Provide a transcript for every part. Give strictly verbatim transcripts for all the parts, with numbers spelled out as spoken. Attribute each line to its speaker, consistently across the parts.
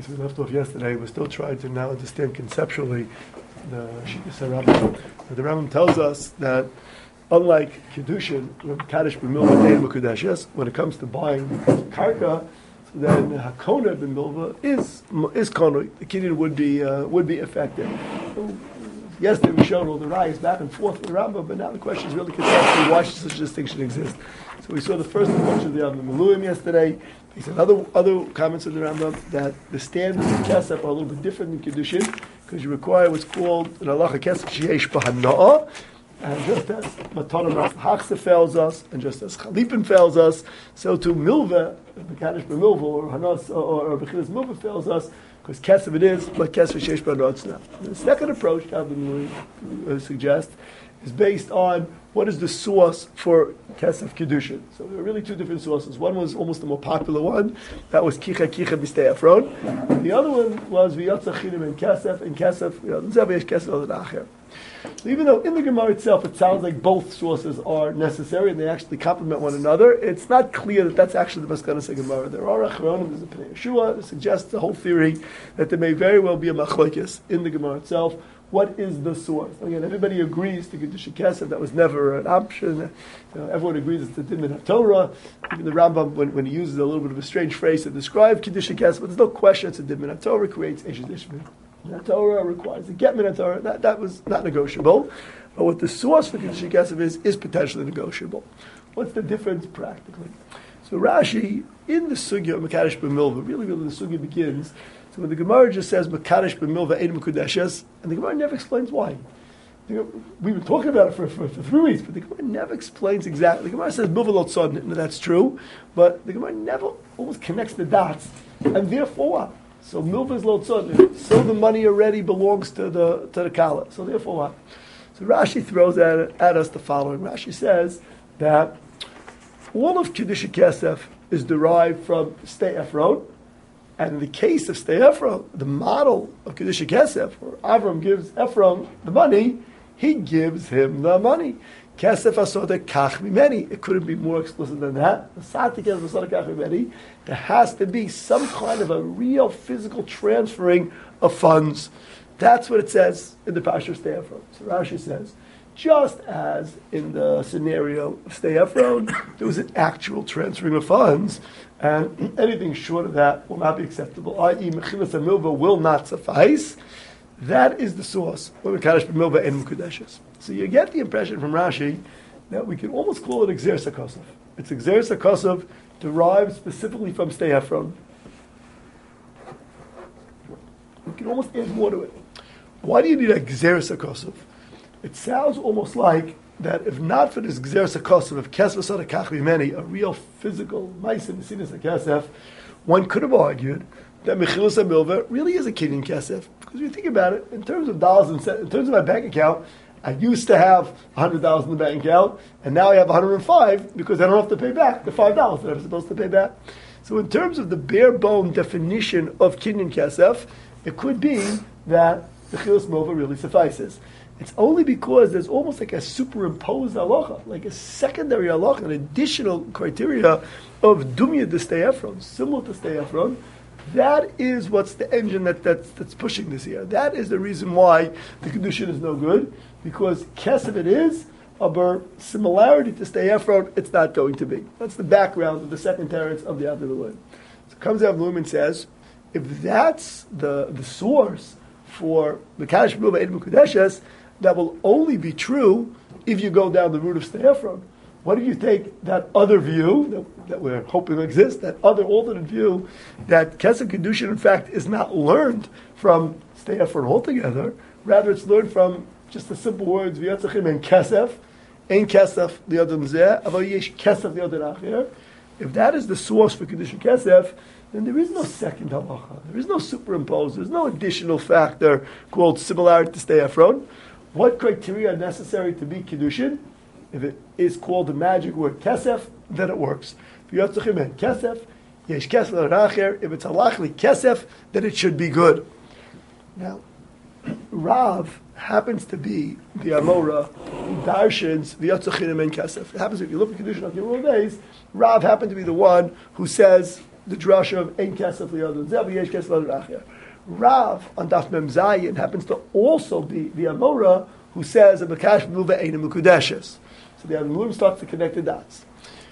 Speaker 1: So we left off yesterday. We're still trying to now understand conceptually the Shittas HaRambam. The Rambam tells us that unlike Kiddushin, Kaddish b'milva dein b'kudeshes, when it comes to buying karka, then Hakona b'milva is is konoi. The Kiddush would be uh, would be effective. So, yesterday we showed all the rayas back and forth with the Rambam, but now the question is really conceptually why should such a distinction exist? So we saw the first approach of the Avnei Miluim yesterday. He said other other comments in the Rambam that the standards of Kesef are a little bit different than Kiddushin because you require what's called an halacha Kesef sheyesh b'hana'ah, and just as Matana Hachse fails us, and just as Chalipin fails us, so too Milva, Mekadosh b'Milva, or Hanas, or, or Bechinas Milva fails us, because Kesef it is, but Kesef sheyesh b'hana'ah now. The second approach that we uh, suggest is based on what is the source for Kesef Kiddushin. So there are really two different sources. One was almost the more popular one, that was Kicha Kicha B'stei Efron. The other one was V'yatza Chinim and Kesef, and Kesef, you know, Zev Yesh Kesef al Acher. So even though in the Gemara itself it sounds like both sources are necessary and they actually complement one another, it's not clear that that's actually the Maskanas Gemara. There are Achronim, there's a Pnei Yeshua that suggests the whole theory that there may very well be a machlokes in the Gemara itself. What is the source? Again, everybody agrees to Kiddush Kesef. That was never an option. You know, everyone agrees it's the Din Min HaTorah. Even the Rambam, when, when he uses a little bit of a strange phrase to describe Kiddush Kesef, but there's no question it's a Din Min HaTorah, creates Eshes Ish Min HaTorah, requires a Get Min HaTorah. That, that was not negotiable. But what the source for Kiddush Kesef is, is potentially negotiable. What's the difference practically? So Rashi, in the Sugya of Mekadosh b'Milva, really, really the Sugya begins. So when the Gemara just says Mekadosh b'Milva ein Mekudeshes, and the Gemara never explains why. We've been talking about it for, for, for three weeks, but the Gemara never explains exactly. The Gemara says Milva lo tzod, and that's true, but the Gemara never almost connects the dots, and therefore what? So Milva is lo tzod, so the money already belongs to the to the Kala. So therefore what? So Rashi throws at, at us the following. Rashi says that all of Kiddush Kesef is derived from Stei Efron, and in the case of Stei Efron, the model of Kiddush Kesef, where Avram gives Ephron the money, he gives him the money. Kesef asoda kach mimeni. It couldn't be more explicit than that. There has to be some kind of a real physical transferring of funds. That's what it says in the Parsha of Stei Efron. So Rashi says, just as in the scenario of Stei Efron, there was an actual transferring of funds, and anything short of that will not be acceptable, that is, Mechilas HaMilva will not suffice. That is the source of Mekadosh b'Milva and Mekudeshes. So you get the impression from Rashi that we can almost call it Exeris HaKosov. It's Exeris HaKosov derived specifically from Stei Efron. We can almost add more to it. Why do you need a Exeris HaKosov? It sounds almost like that if not for this Gzeres HaKosov of Kesef Asada Kach Mimeni, a real physical Ma'aseh Nesinas HaKesef, one could have argued that Mechilas HaMilva really is a Kinyan Kesef. Because if you think about it, in terms of dollars and cents, in terms of my bank account, I used to have one hundred dollars in the bank account, and now I have one hundred five because I don't have to pay back the five dollars that I'm supposed to pay back. So in terms of the bare bone definition of Kinyan Kesef, it could be that Mechilas HaMilva really suffices. It's only because there's almost like a superimposed halacha, like a secondary halacha, an additional criteria of dumya de Stei Efron, similar to Stei Efron. That is what's the engine that, that's, that's pushing this here. That is the reason why the Kedushin is no good, because Kesef it is, aber similarity to Stei Efron, it's not going to be. That's the background of the second teretz of the Avnei Miluim. So comes Avnei Miluim and says, if that's the, the source for the Mekadosh b'Milva ein Mekudeshes, that will only be true if you go down the route of Stei Efron. What if you take that other view that, that we're hoping exists, that other alternate view, that Kesef Kedushin in fact is not learned from Stei Efron altogether, rather it's learned from just the simple words V'yatzachim and Kesef, Ein Kesef the other Zeh, Avo Yesh Kesef the other Acher. If that is the source for Kedushin Kesef, then there is no second halacha. There is no superimposed. There's no additional factor called similarity to Stei Efron. What criteria are necessary to be Kiddushin? If it is called the magic word Kesef, then it works. If Kesef, Yesh Kesef Acher. If it's halachli Kesef, then it should be good. Now, Rav happens to be the Amora who darshans V'yatzachinam and Kesef. It happens if you look at Kiddushin on your days, Rav happened to be the one who says the drasha of Ein Kesef Li'adon Zeh V'yesh Kesef Li'adon Acher. Rav on Daf Mem Zayin happens to also be the Amora who says a Mekash B'milva Ein Mekudeshes. So the Amurim starts to connect the dots.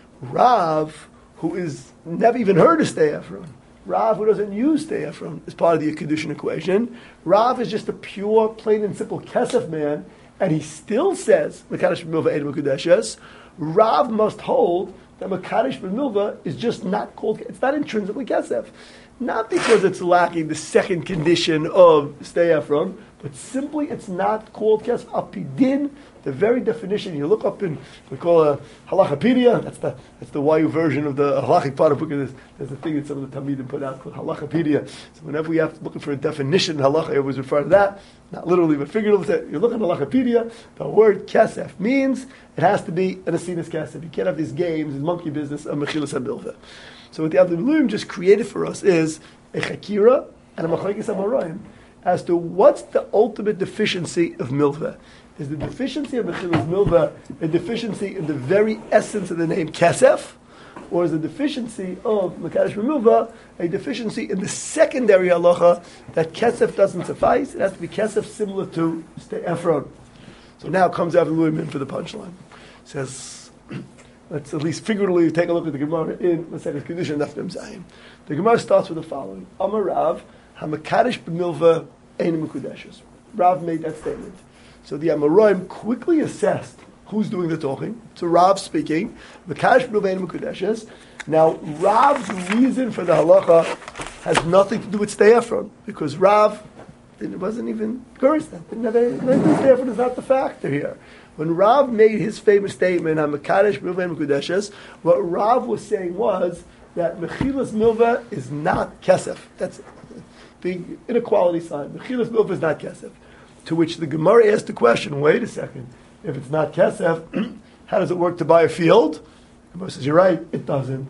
Speaker 1: Rav, who is never even heard of Stei Ephron, Rav, who doesn't use Stei Ephron, is part of the Kedushin equation. Rav is just a pure, plain and simple Kesef man, and he still says Mekadosh B'milva Ein Mekudeshes. Rav must hold that Mekadosh B'milva is just not called, it's not intrinsically Kesef. Not because it's lacking the second condition of Stei Ephron, but simply it's not called Kesef. Apidin, the very definition, you look up in, we call a Halachapedia, that's the that's the Y U version of the Halachic part of the book. There's, there's a thing that some of the Talmidim put out called Halachapedia. So whenever we have to looking for a definition in Halacha, I always refer to that, not literally but figuratively. You're looking at Halachapedia, the word Kesef means it has to be an Asinus Kesef. You can't have these games, this monkey business of Mechilas HaMilveh. So what the Avnei Miluim just created for us is a Chakira and a Machlokes HaMaroim as to what's the ultimate deficiency of Milveh. Is the deficiency of Mechilas Milveh a deficiency in the very essence of the name Kesef? Or is the deficiency of Mekadosh B'milva a deficiency in the secondary halacha that Kesef doesn't suffice? It has to be Kesef similar to Stei Ephron. So now comes Avnei Miluim in for the punchline. It says, let's at least figuratively take a look at the Gemara in Masechet Kedushin Daf Mem Zayin. The Gemara starts with the following: Amar Rav, HaMekadosh B'milva Ein Mekudeshes. Rav made that statement. So the Amoraim quickly assessed who's doing the talking. So Rav speaking, Mekadosh B'milva Ein Mekudeshes. Now Rav's reason for the halacha has nothing to do with Stei Ephron, because Rav it wasn't even curious that Stei Ephron is not the factor here. When Rav made his famous statement on Mekadosh B'milva Ein Mekudeshes, what Rav was saying was that Mechilas Milveh is not Kesef. That's it. The inequality sign. Mechilas Milveh is not Kesef. To which the Gemara asked the question, wait a second, if it's not Kesef, how does it work to buy a field? The Gemara says, you're right, it doesn't.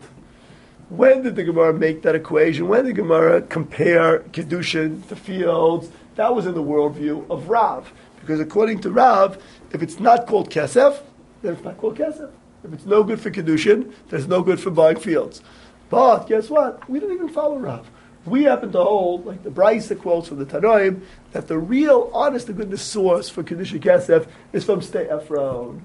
Speaker 1: When did the Gemara make that equation? When did the Gemara compare Kedushin to fields? That was in the worldview of Rav. Because according to Rav, if it's not called Kesef, then it's not called Kesef. If it's no good for Kedushin, then it's no good for buying fields. But guess what? We didn't even follow Rav. We happen to hold, like the Brisa quotes from the Tanoim, that the real, honest to goodness source for Kedushin Kesef is from Stei Ephron.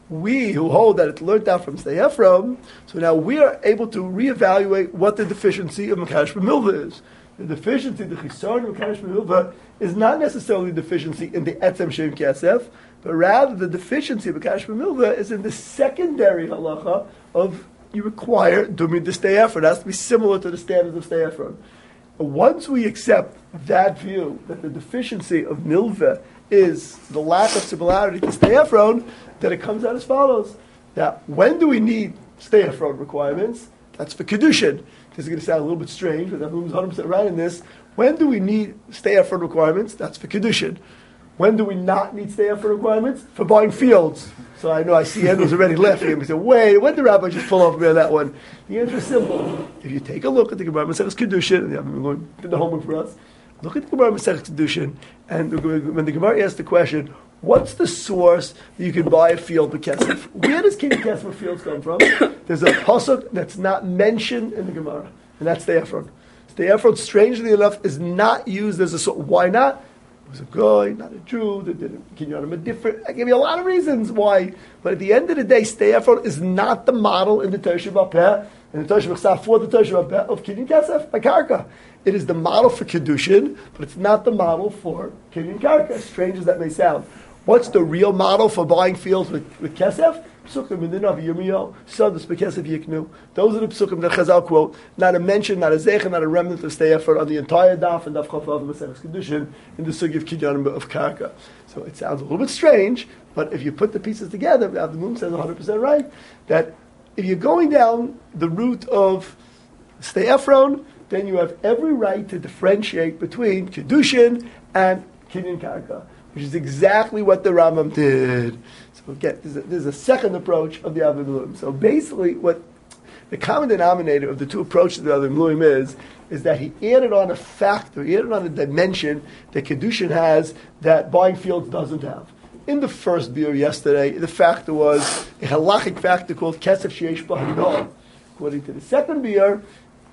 Speaker 1: We who hold that it's learned out from Stei Ephron, so now we are able to reevaluate what the deficiency of Mekadosh B'milva is. The deficiency, the Chisaron of Mekadosh B'milva, is not necessarily the deficiency in the Etzem Shem Kesef, but rather the deficiency of Mekadosh B'milva is in the secondary halacha of you require Dumid the Stei Ephron. It has to be similar to the standards of Stei Ephron. Once we accept that view, that the deficiency of Milveh is the lack of similarity to Stei Ephron, then it comes out as follows. That when do we need Stei Ephron requirements? That's for Kedushin. This is going to sound a little bit strange, but everyone's one hundred percent right in this. When do we need Stei Ephron requirements? That's for Kedushin. When do we not need Stei Ephron requirements? For buying fields. So I know I see Ed was already laughing at me. He said, wait, when did the rabbi just pull off me on that one? The answer is simple. If you take a look at the Gemara Maseches Kedushin, and I'm going to do the homework for us, look at the Gemara Maseches Kedushin, and when the Gemara asks the question, what's the source that you can buy a field with Kesef? Where does King Kesef fields come from? There's a pasuk that's not mentioned in the Gemara, and that's Stei Ephron. Stei Ephron, strangely enough, is not used as a source. Why not? It was a guy, not a Jew, that didn't kinyan him different. I give you a lot of reasons why. But at the end of the day, Stei Ephron is not the model in the Torah Shabbat and the Torah Shabbat for the Torah Shabbat of Kinyan Kesef by Karka. It is the model for Kedushin, but it's not the model for Kinyan Karka, as strange as that may sound. What's the real model for buying fields with, with Kesef? Psukim in the Navi Yirmiyahu, Sadas Bekesef Yiknu. Those are the Psukim that Chazal quote. Not a mention, not a zecher, not a remnant of Stei Ephron on the entire daf and daf Chaf of the Maseches Kedushin in the sugi of Kinyan of Karka. So it sounds a little bit strange, but if you put the pieces together, Avnei Miluim says one hundred percent right, that if you're going down the route of Stei Ephron, then you have every right to differentiate between Kedushin and Kinyan Karka, which is exactly what the Rambam did. So again, there's a, there's a second approach of the Avnei Miluim. So basically, what the common denominator of the two approaches of the Avnei Miluim is, is that he added on a factor, he added on a dimension that Kedushin has that buying fields doesn't have. In the first beer yesterday, the factor was a halachic factor called Kesef Sheish B'Hanah. According to the second beer,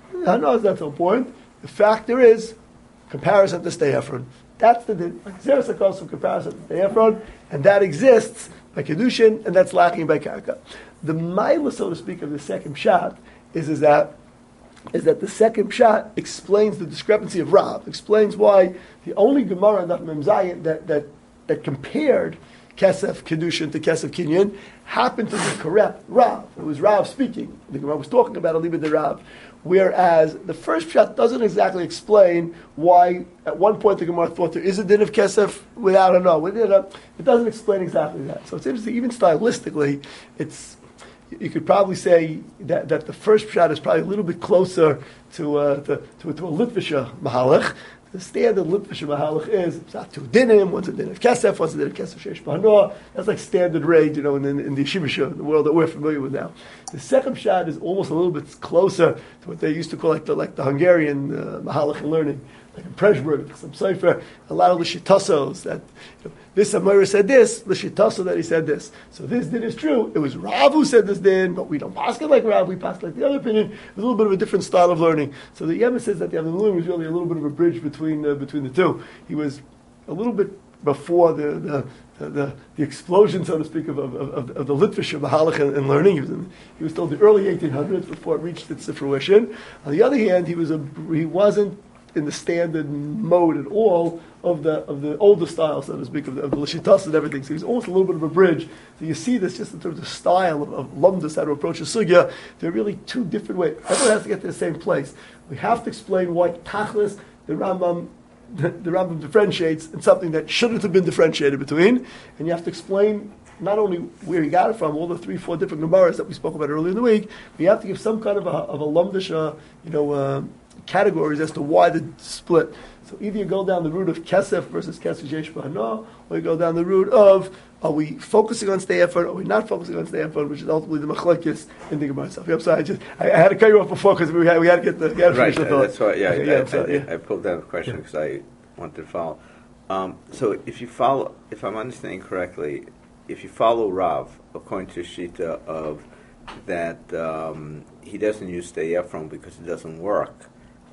Speaker 1: I know that's not important. The factor is comparison to Stei Ephron. That's the din. Xeris HaKos from comparison to Stei Ephron, and that exists by Kedushin, and that's lacking by Karka. The Maila, so to speak, of the second shot is, is that is that the second shot explains the discrepancy of Rav, explains why the only Gemara in Daf Mem Zayin that, that, that compared Kesef Kedushin to Kesef Kinyan happened to be correct Rav. It was Rav speaking. The Gemara was talking about Alibid the Rav. Whereas the first shot doesn't exactly explain why at one point the Gemara thought there is a din of Kesef without a no. It doesn't explain exactly that. So it's interesting, even stylistically, it's you could probably say that, that the first shot is probably a little bit closer to uh, to, to, to a Litvisha Mahalach. The standard Litvisha Mahalach is it's not two dinim, one's a din of Kesef, one's a din of Kesef Sheish B'Hanoah. That's like standard rate, you know, in, in the Yeshiva, the world that we're familiar with now. The second shot is almost a little bit closer to what they used to call like the, like the Hungarian uh, Mahalach in learning. Like in Preshburg, some Sefer, a lot of Lishitasos that you know, this Amora said this, Lishitaso that he said this. So this din is true. It was Rav who said this din, but we don't pass it like Rav, we pass it like the other opinion. It's a little bit of a different style of learning. So the Yema says that the Avnei was really a little bit of a bridge between uh, between the two. He was a little bit before the the, the, the, the explosion, so to speak, of, of, of, of the Litvish Mahalach and, and learning. He was, in, he was still the early eighteen hundreds before it reached its fruition. On the other hand, he was a he wasn't in the standard mode at all of the of the older style, so to speak, of the, of the Lishitas and everything. So he's almost a little bit of a bridge. So you see this just in terms of style of, of Lumdus, how to approach a sugya. There are really two different ways. Everyone has to get to the same place. We have to explain why Tachlis, the Rambam, the, the Rambam differentiates in something that shouldn't have been differentiated between, and you have to explain not only where he got it from, all the three, four different Gemaras that we spoke about earlier in the week, but you have to give some kind of a, of a Lumdish, uh, you know, uh, categories as to why the split. So either you go down the route of Kesef versus Kesef Yesh B'Hanoah, or you go down the route of, are we focusing on Stei Ephron, or are we not focusing on Stei Ephron, which is ultimately the machlekes in the Gemara itself. Yeah, I'm sorry, I, just, I, I had to cut you off before because we had, we had to get the, we had to
Speaker 2: right,
Speaker 1: finish the thought.
Speaker 2: That's why, yeah,
Speaker 1: okay,
Speaker 2: I,
Speaker 1: yeah,
Speaker 2: I,
Speaker 1: sorry,
Speaker 2: I,
Speaker 1: yeah.
Speaker 2: I pulled down the question because yeah. I wanted to follow. Um, so if you follow, if I'm understanding correctly, if you follow Rav, according to Shita, of that um, he doesn't use Stei Ephron because it doesn't work,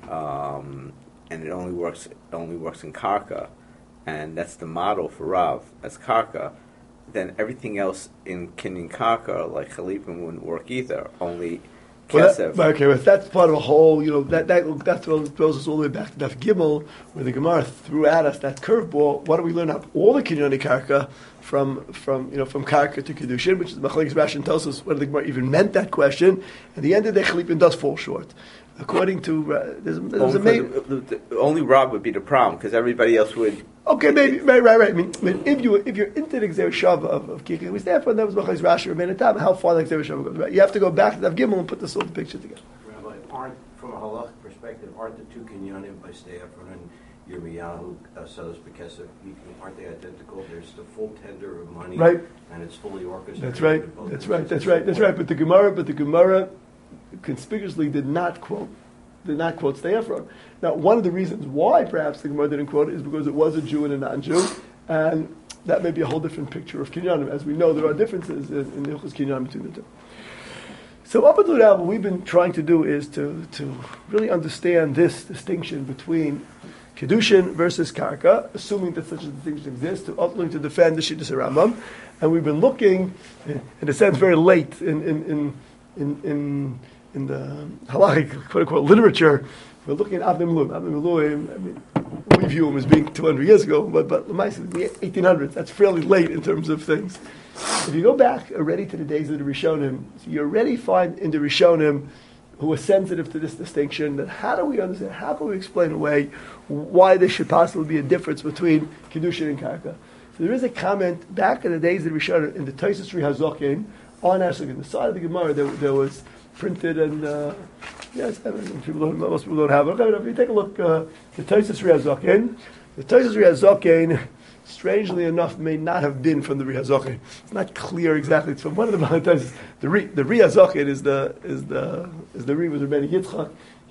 Speaker 2: Um, and it only works it only works in Karka, and that's the model for Rav as Karka. Then everything else in Kinyan Karka, like Chalipim, wouldn't work either. Only Kesef.
Speaker 1: Well, okay, well, that's part of a whole. You know that that that throws us all the way back to Daf Gimel, where the Gemara threw at us that curveball. What do we learn out all the Kinyani Karka from from you know from Karka to Kedushin, which is Machlekes Rashi and Tosfos, whether the Gemara even meant that question. And the end of the day, Chalipim does fall short. According to uh, there's, there's
Speaker 2: only,
Speaker 1: a main,
Speaker 2: the, the, the, only Rav would be the problem because everybody else would.
Speaker 1: Okay, maybe right, right, right. I mean, I mean if you if you're into the Gzer Shava of, of Kiki, we stand for that was Machlekes Rashi or Beinatam. How far the Gzer Shava goes, right? You have to go back to Daf Gimel and put this whole picture together.
Speaker 3: Rabbi, aren't from a halachic perspective, aren't the two kinyanim by Stei Ephron and Yirmiyahu Sadas Bekesef, aren't they identical? There's the full tender of money,
Speaker 1: right?
Speaker 3: And it's fully orchestrated.
Speaker 1: That's right. That's right. That's right. That's right. But the Gemara, but the Gemara, conspicuously did not quote. Did not quote Stei Ephron. Now, one of the reasons why perhaps the Gemara didn't quote it is because it was a Jew and a non-Jew, and that may be a whole different picture of Kinyanim. As we know, there are differences in, in the Hilchos Kinyanim between the two. So up until now, what we've been trying to do is to, to really understand this distinction between Kedushin versus Karka, assuming that such a distinction exists, to ultimately to defend the Shittas Rambam. And we've been looking, in a sense, very late in in in in, in in the halachic, quote unquote, literature. We're looking at Avnei Miluim. Avnei Miluim, I mean, we view him as being two hundred years ago, but but the eighteen hundreds, that's fairly late in terms of things. If you go back already to the days of the Rishonim, so you already find in the Rishonim who were sensitive to this distinction, that how do we understand, how can we explain away why there should possibly be a difference between Kedushin and Karka? So there is a comment back in the days of the Rishonim, in the Tosfos Ri Hazokin, on actually on the side of the Gemara, there, there was printed and uh, yes, I mean, people don't, most people don't have it. Okay, if you take a look, uh, the Tosfos Ri Hazokin, the Tosfos Ri Hazokin, strangely enough, may not have been from the Ri Hazokin. It's not clear exactly. It's from one of the Tosfos. The Ri, the Ri Hazokin is the is the is the Ri was Rebbeinu Yitzchak.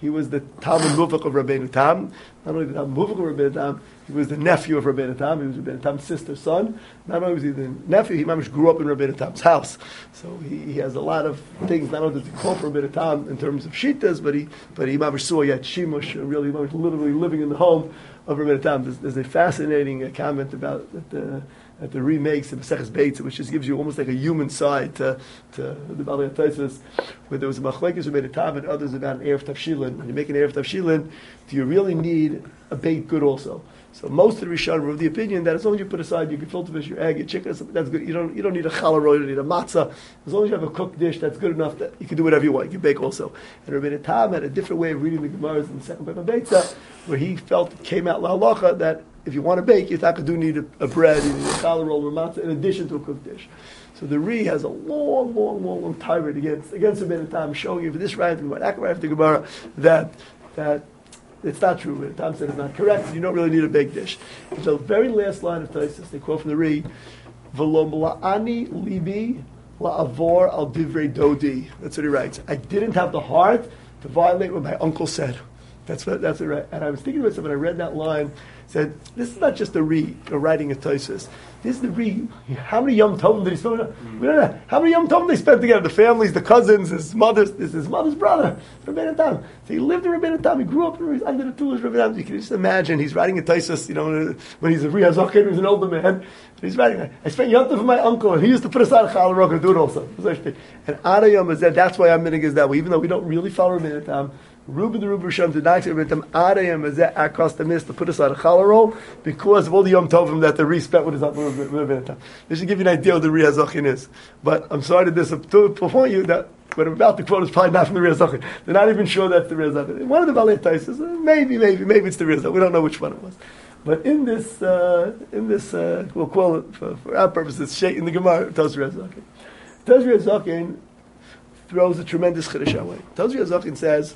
Speaker 1: He was the Talmud Muvak of Rabbeinu Tam. Not only the Talmud Muvak of Rabbeinu Tam, he was the nephew of Rabbeinu Tam. He was Rabbeinu Tam's sister's son. Not only was he the nephew, he mamish grew up in Rabbeinu Tam's house. So he, he has a lot of things. Not only does he call for Rabbeinu Tam in terms of shitas, but he but he mamish saw yet shimush, really mamish literally living in the home of Rabbeinu Tam. There's, there's a fascinating uh, comment about that the that the remakes of Maseches Beitza, which just gives you almost like a human side to, to the Bali Taisus, where there was a machlekes who made a tam and others about an erev tafshilin. When you make an erev tafshilin, do you really need a baked good also? So most of the Rishonim were of the opinion that as long as you put aside your gefilte fish, your egg, your chicken, that's good. You don't you don't need a challah, you don't need a matzah. As long as you have a cooked dish, that's good enough that you can do whatever you want. You can bake also. And Rabbeinu Tam had a different way of reading the Gemaras in the second Pepah Beitza, where he felt it came out la halacha that if you want to bake, you do need a, a bread, you need a challah roll or matzah in addition to a cooked dish. So the Ri has a long, long, long, long tirade against against Rabbeinu Tam, showing you for this right and about Akhbar after Gemara that that it's not true. Rabbeinu Tam said it's not correct. And you don't really need a baked dish. So the very last line of Taisus, they quote from the Ri, "V'lo mla'ani libi la'avor al divrei dodi." That's what he writes. I didn't have the heart to violate what my uncle said. That's what that's what right. And I was thinking about something. I read that line. Said this is not just a Ri a writing a Taisus. This is the Ri. How many Yom Tovim did he spend? Mm. We don't know. How many Yom Tovim they spent together? The families, the cousins, his mother's. This is his mother's brother, Rabbeinu Tam. So he lived in Rabbeinu Tam. He grew up in, under the tutelage of Rabbeinu Tam. You can just imagine he's writing a Taisus. You know, when he's a Ri Hazaken, he's an older man. He's writing. I spent Yom Tov for my uncle, and he used to put aside a challah rock and do it also. And Adayam is that. That's why I'm minig is that way. Even though we don't really follow Rabbeinu Tam. Ruben the Ruben Shem did not say Rabbeinu Adayam is that across the mist to put aside a challah roll because of all the Yom Tovim that the Ri spent with his Rabbeinu Tam. This should give you an idea what the Ri Hazachin is. But I'm sorry to disappoint to point you that what I'm about to quote is probably not from the Ri Hazachin. They're not even sure that's the Ri Hazachin. One of the Balei Taisus, maybe, maybe, maybe it's the Ri Hazachin. We don't know which one it was. But in this, uh, in this, uh, we'll call it for, for our purposes, Shay in the Gemara, Taz Ri Hazachin. Taz Ri Hazachin throws a tremendous chiddush our way. Taz Ri Hazachin says,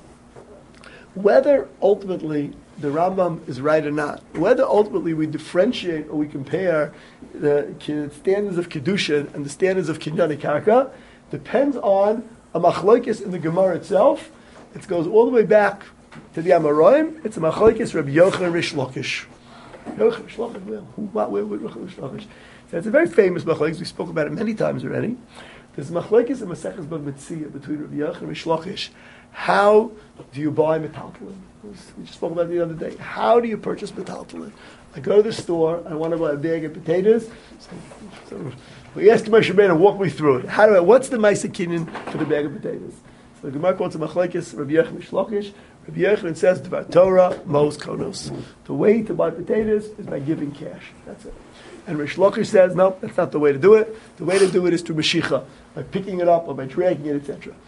Speaker 1: whether ultimately the Rambam is right or not, whether ultimately we differentiate or we compare the standards of Kedushin and the standards of Kinyan Karka, depends on a machlokes in the Gemara itself. It goes all the way back to the Amoraim. It's a machlokes Rabbi Yochanan and Rish Lakish. Yochanan, Rish Lakish, where? Where? Where? Rish Lakish? So it's a very famous machlokes. We spoke about it many times already. There's machlokes in Maseches Bava Metzia between Rabbi Yochanan and Rish Lakish. How do you buy metaltalin? We just spoke about it the other day. How do you purchase metaltalin? I go to the store. I want to buy a bag of potatoes. So, so we ask Moshe Rabbeinu, walk me through it. How do I? What's the Ma'aseh Kinyan for the bag of potatoes? So the Gemara calls it machlokes Rabbi Yochanan Rish Lakish. Rabbi Yochanan says Dvar Torah Mos Konos. The way to buy potatoes is by giving cash. That's it. And Rish Lakish says no, that's not the way to do it. The way to do it is through Mashicha, by picking it up or by dragging it, et cetera.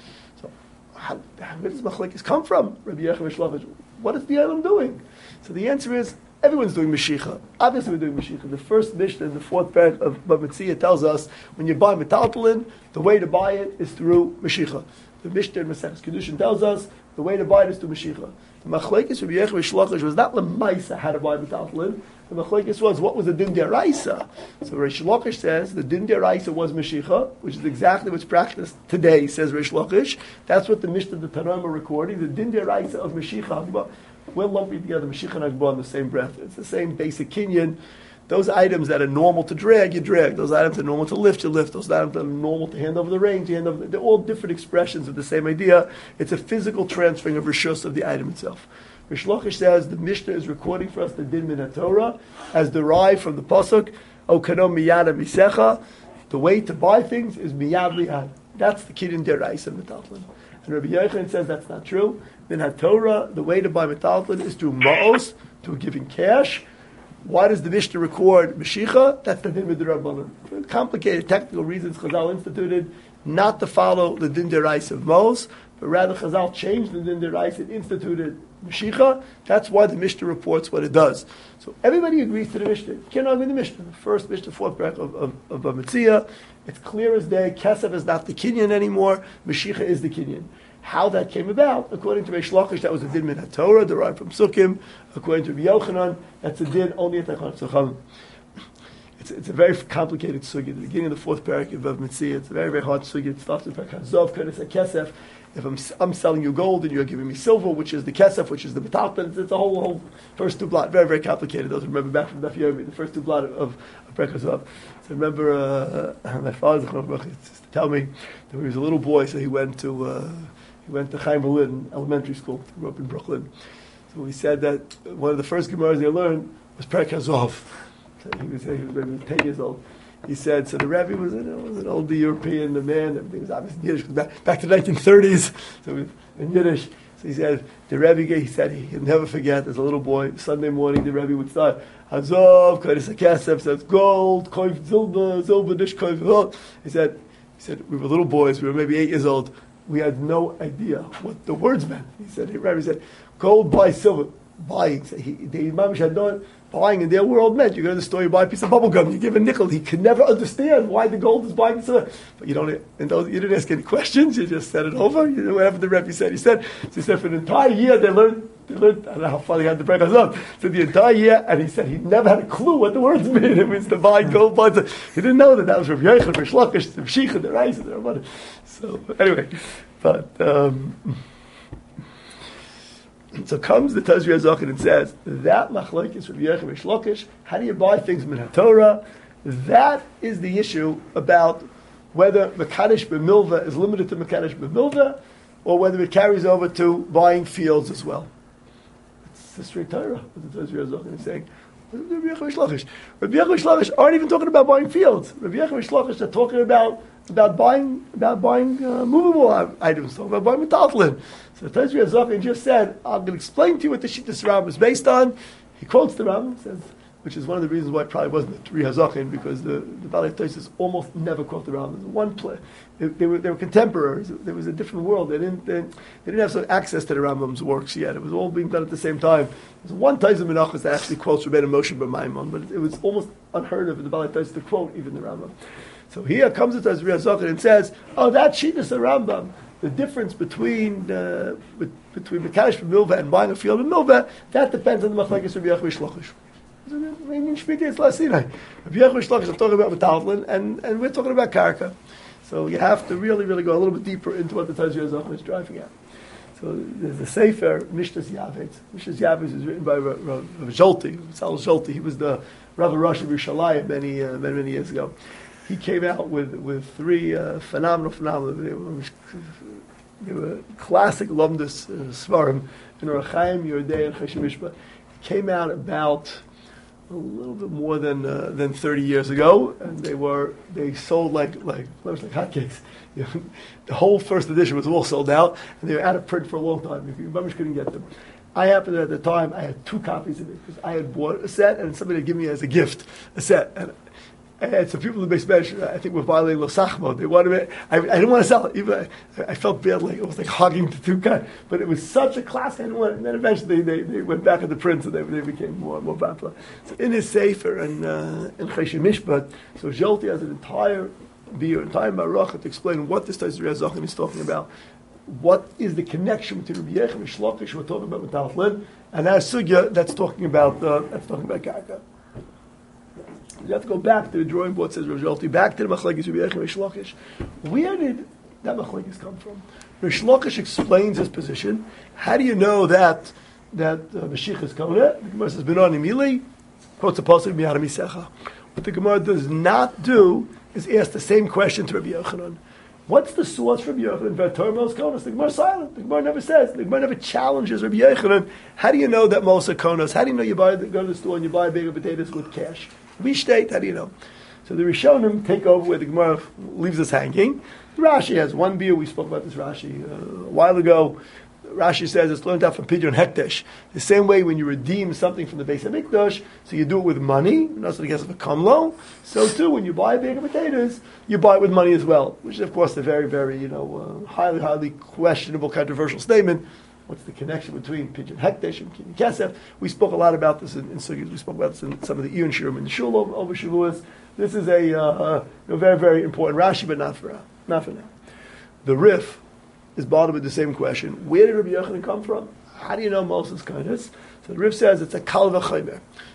Speaker 1: How, where does machlekes come from? Rabbi Yochanan Rish Lakish. What is the Elam doing? So the answer is everyone's doing Mashicha. Obviously, we're doing Mashicha. The first Mishnah in the fourth parak of Bava Metzia tells us when you buy metaltalin, the way to buy it is through Mashicha. The Mishnah in Maseches Kedushin tells us the way to buy it is through Mashicha. The machlekes Rabbi Yochanan Rish Lakish was not lemaisa how to buy metaltalin. The machlekes was what was the din deraisa. So Rish Lakish says the din deraisa was Mashicha, which is exactly what's practiced today. Says Rish Lakish. That's what the Mishnah the Tannaim are recording. The din deraisa of Mashicha. We're lumping together Mashicha and Hagbah in the same breath. It's the same basic kinyan. Those items that are normal to drag, you drag. Those items that are normal to lift, you lift. Those items that are normal to hand over the reins, you hand over. The, they're all different expressions of the same idea. It's a physical transferring of rishus of the item itself. Rish Lakish says the Mishnah is recording for us the din min Torah as derived from the pasuk O kano miyad misecha. The way to buy things is miyad liyad. That's the kinyan deraisa metaltalin. And Rabbi Yochanan says that's not true. Min HaTorah, the way to buy metaltalin is through ma'os, through giving cash. Why does the Mishnah record Mashicha? That's the din midrabanan. Complicated technical reasons Chazal instituted not to follow the din deraisa of Mos, but rather Chazal changed the din deraisa and instituted Mashicha. That's why the Mishnah reports what it does. So everybody agrees to the Mishnah. You can't argue the Mishnah. The first Mishnah, fourth parak of, of, of Bava Metzia. It's clear as day. Kesef is not the kinyan anymore. Mashicha is the kinyan. How that came about, according to Rish Lakish, that was a din min HaTorah, derived from Sukkim. According to Rabbi Yochanan, that's a din only at Tachon Tzacham. it's, it's a very complicated sugi. The beginning of the fourth parak of Mitzvah, it's a very, very hard sugi. It starts with parak Hazov, Kodesh HaKesef. If I'm, I'm selling you gold and you're giving me silver, which is the kesef, which is the metalton, it's, it's a whole, whole first two blot. Very, very complicated. Those who remember back from Daf Yomi, the first two blot of, of, of parak Hazov. So I remember uh, my father used to tell me that when he was a little boy, so he went to uh, he went to Chaim Berlin Elementary School. He grew up in Brooklyn. So he said that one of the first Gemaras they learned was parak Hazov. So he was, he was maybe ten years old. He said, so the Rebbe was, you know, was an older European man, everything was obviously Yiddish, back, back to the nineteen thirties, so it was in Yiddish. So he said, the Rebbe, he said he'd never forget, as a little boy, Sunday morning, the Rebbe would start, Hazov, Kodesh HaKesef, says gold, koif zilba, zilba, dish, koif gold. He said, he said, we were little boys, we were maybe eight years old, we had no idea what the words meant. He said, the Rebbe said, gold buy silver, buying. So he, the Imam had known, buying in their world meant you go to the store, you buy a piece of bubble gum, you give a nickel. He could never understand why the gold is buying silver. But you don't, and those, you didn't ask any questions. You just said it over. You know, whatever the Rebbe said, he said. So he said for an entire year they learned. They learned. I don't know how far they had to break us up. So the entire year, and he said he never had a clue what the words mean. It means to buy gold. Buy silver. He didn't know that that was Rav Yochanan, Rav Shlokish, the Shich, the Reis, the Rabbanim. So anyway, but. Um, So comes the Tazri HaZokin and says, that machlokes Rabbi Yochanan Rish Lakish, how do you buy things min HaTorah? That is the issue about whether Mekadesh B'milva is limited to Mekadesh B'milva, or whether it carries over to buying fields as well. It's the straight Torah, what the Tazri HaZokin is saying. Rabbi Yochanan Rish Lakish. Rabbi Yochanan Rish Lakish aren't even talking about buying fields. Rabbi Yochanan Rish Lakish are talking about about buying about buying uh, movable items, talking about buying metalton. So the Tazri HaZokin just said, I'm going to explain to you what the Shittas Rambam is based on. He quotes the Rambam, says, which is one of the reasons why it probably wasn't the Tazri HaZokin, because the, the Balei Tosfos almost never quote the Rambam. There's one play. They, they, were, they were contemporaries. There was a different world. They didn't, they, they didn't have some access to the Rambam's works yet. It was all being done at the same time. There's one Taiz Menachos that actually quotes Rabbeinu Moshe ben Maimon, but it was almost unheard of in the Balei Tosfos to quote even the Rambam. So here comes the Tazri HaZokin and says, oh, that Shittas Rambam, the difference between uh, between Mekadesh B'milva and buying a field of Milva, that depends on the machlokes Rabbi Yochanan Rish Lakish. In Shmita it's last Sinai. Rabbi Yochanan Rish Lakish are talking about metalton, and, and we're talking about karka. So you have to really, really go a little bit deeper into what the Tazri HaZokin is driving at. So there's a Sefer, Mishtas Yavetz. Mishtas Yavetz is written by Rav, Rav, Rav Zolti, Sal Zolti. He was the Rav Rosh of Yerushalayim many, uh, many, many years ago. He came out with, with three uh, phenomenal, phenomenal, they were, they were classic Lumdus uh, Svarim in Orach Chaim, Yordei, and Choshen Mishpat. He came out about a little bit more than uh, than thirty years ago, and they were they sold like like like hotcakes. You know, the whole first edition was all sold out, and they were out of print for a long time. You couldn't get them. I happened to, at the time, I had two copies of it because I had bought a set, and somebody had given me as a gift a set. And I had some people in the base bench, I think, were violating Losachmo. They wanted me, I, I didn't want to sell it. Even I, I felt bad, like it was like hogging the two guys. But it was such a classic, I didn't want it. And then eventually they, they went back at the print, and they, they became more and more popular. So in his Sefer and uh, in Choshen Mishpat, so Zolti has an entire beer, entire Maruch to explain what this Tazri HaZokin is talking about. What is the connection between Rabbi Yochanan Rish Lakish, we're talking about metalton, and that sugya that's talking about uh, that's talking about karka. You have to go back to the drawing board, says Rav Zolti, back to the machlokes Rabbi Yochanan Rish Lakish. Where did that machlokes come from? Rish Lakish explains his position. How do you know that that uh, Mashiach is Kona? The Gemara says, Benoni Mili, quotes a pasuk, Miyara Misecha. What the Gemara does not do is ask the same question to Rabbi Yochanan. What's the source for Rabbi Yochanan? V'atormos konos. The Gemara is silent. The Gemara never says. The Gemara never challenges Rabbi Yochanan. How do you know that Mosa konos? How do you know you buy go to the store and you buy a bag of potatoes with cash? We state, how do you know? So the Rishonim take over where the Gemara leaves us hanging. Rashi has one beer. We spoke about this Rashi uh, a while ago. Rashi says it's learned out from Pidyon Hekdesh. The same way when you redeem something from the base of Mikdash, so you do it with money, not so the guess of a kamlo. So too, when you buy a bag of potatoes, you buy it with money as well, which is of course a very, very, you know, uh, highly, highly questionable, controversial statement. What's the connection between Pidyon Hekdesh and Kinyan Kesef? We spoke a lot about this in, in Sugis. We spoke about this in some of the Iyun Shirim in the Shul over, over Shavuos. This is a, uh, a very, very important Rashi, but not for uh, not for now. The Rif is bothered with the same question. Where did Rabbi Yochanan come from? How do you know Moses' kindness? So the Rif says it's a kal v'chomer. Kal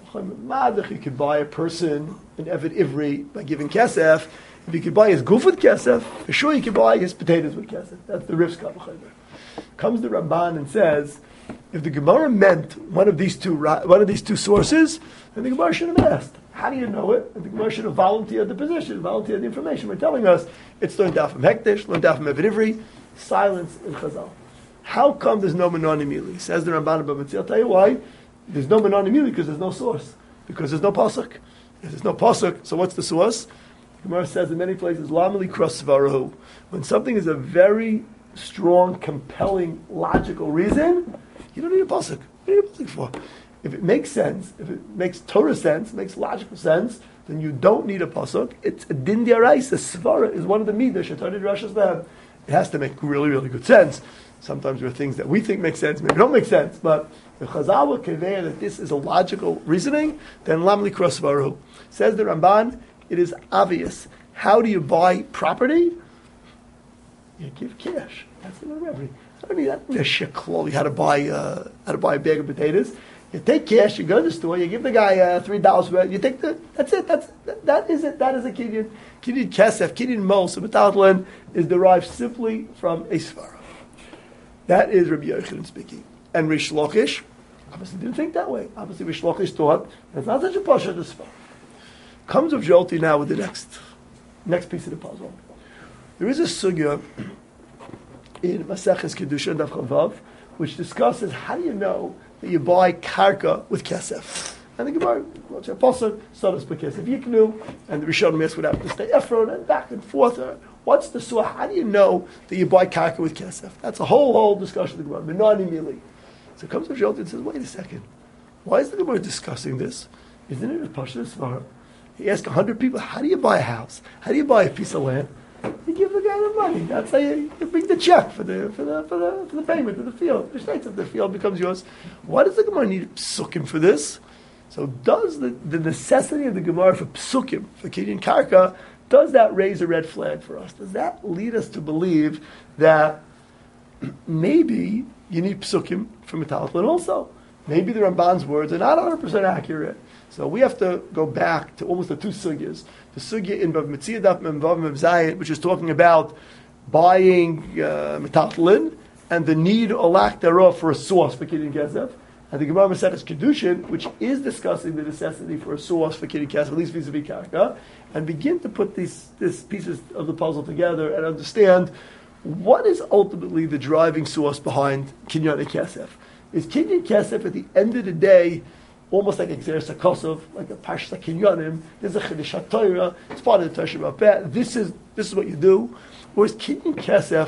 Speaker 1: Madach, you could buy a person, an Eved Ivri, by giving kesef. If you could buy his goof with kesef, for sure you could buy his potatoes with kesef. That's the Riv's Kavachomer. Comes the Ramban and says, if the Gemara meant one of these two one of these two sources, then the Gemara should have asked, how do you know it? And the Gemara should have volunteered the position, volunteered the information. We're telling us it's learned out from Hektish, learned out from Eved Ivri, silence in Chazal. How come there's no Menon Emili? Says the Ramban above Mitzvah. I'll tell you why. There's no Menon Emili because there's no source. Because there's no pasuk. If there's no pasuk, so what's the source? The Gemara says in many places, Lamali Krosvarahu. When something is a very strong, compelling, logical reason, you don't need a pasuk. What do you need a pasuk for? If it makes sense, if it makes Torah sense, makes logical sense, then you don't need a pasuk. It's a din diaraisa. Svara is one of the midah shetani drashas them. It has to make really, really good sense. Sometimes there are things that we think make sense, maybe don't make sense. But if Chazal will convey that this is a logical reasoning, then lamli krosvaru. Says the Ramban, it is obvious. How do you buy property? You give cash. That's the remedy. I don't need that. A shekel. How to buy uh, how to buy a bag of potatoes. You take cash. You go to the store. You give the guy uh, three dollars. You take the. That's it. That's that, that is it. That is a kinyan. Kinyan kesef. Kinyan mos. Metaltlin is derived simply from a svara. That is Rabbi Yochanan speaking. And Rish Lakish obviously didn't think that way. Obviously Rish Lakish thought it's not such a pasha to svara. Comes of Jolti now with the next next piece of the puzzle. There is a sugya in Maseches Kedusha and Daf Chavav which discusses how do you know that you buy karka with kesef. And the Gemara, what's your pasuk? Sodas b'kesef yiknu, and the Rishonim ask would have to stay Ephron and back and forth. What's the suah? How do you know that you buy karka with kesef? That's a whole whole discussion of the Gemara. Menani mili. So it comes to Jolti and says, wait a second. Why is the Gemara discussing this? Isn't it a pasha svara? He asked a hundred people, how do you buy a house? How do you buy a piece of land? You give the guy the money. That's how you, you bring the check for the for the for the for the payment of the field. The states of the field becomes yours. Why does the Gemara need psukim for this? So does the, the necessity of the Gemara for psukim, for kinyan karka, does that raise a red flag for us? Does that lead us to believe that maybe you need psukim for metaltlin also? Maybe the Ramban's words are not one hundred percent accurate. So we have to go back to almost the two sugyas. The sugya in Bav Metzia Daf Mem Vav Mem Zayin, which is talking about buying uh, metaltlin and the need or lack thereof for a source for kinyan kesef. And the Gemara Maseches Kedushin, which is discussing the necessity for a source for kinyan kesef, at least vis-a-vis karka, and begin to put these, these pieces of the puzzle together and understand what is ultimately the driving source behind kinyan kesef. Is kinyan kesef at the end of the day almost like a Xeris HaKosov, like a Parshas HaKinyanim? There's a Chedesh HaTorah, it's part of the Torah Shabbat. This is this is what you do. Whereas kinyan kesef,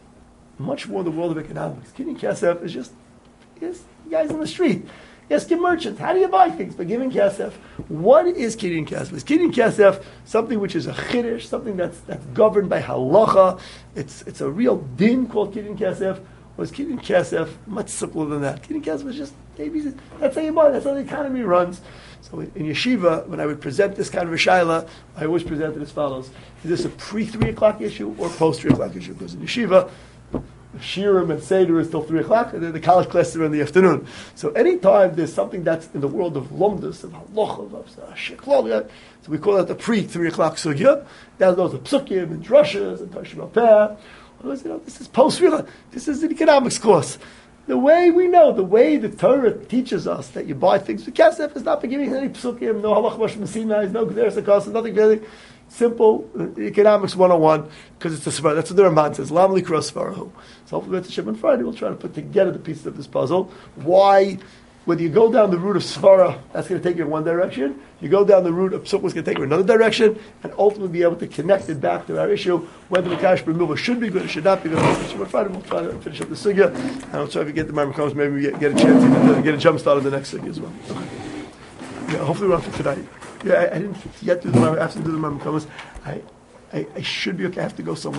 Speaker 1: much more in the world of economics. Kinyan kesef is just yes, guys on the street. Ask your merchants, how do you buy things? By giving kesef. What is kinyan kesef? Is kinyan kesef something which is a chiddush, something that's that's governed by halacha? It's it's a real din called kinyan kesef. Or is kinyan kesef much simpler than that? Kinyan kesef is just maybe that's how you buy. That's how the economy runs. So in yeshiva, when I would present this kind of a shaila, I always present it as follows: is this a pre three o'clock issue or post three o'clock issue? Because in yeshiva, shirim and seder is till three o'clock, and then the college classes are in the afternoon. So anytime there's something that's in the world of lomdus, of halacha, of sheklol, so we call that the pre three o'clock sugya. That goes to psukim and drushes and tashim alpeh. You know, this is post real. This is an economics course. The way we know, the way the Torah teaches us that you buy things with kesef is not by giving any psukim, no halach mash mesina, no gederes hakos, nothing very simple uh, economics one oh one, because it's a svara. That's what the Ramban says. Lam likra svarahu. So hopefully, at the Shem on Friday, we'll try to put together the pieces of this puzzle. Why? Whether you go down the route of svara, that's going to take you in one direction. You go down the route of psuk, it's going to take you in another direction, and ultimately be able to connect it back to our issue, whether the cash removal should be good or should not be good. On Friday, we'll try to finish up the sugya, and I'll try to get the Marmar comes. Maybe we get, get a chance to get a jump start on the next sugya as well. Okay. Yeah, hopefully we're on for tonight. Yeah, I, I didn't yet do the Marmar. After do the Marmar comes, I, I, I should be okay. I have to go somewhere.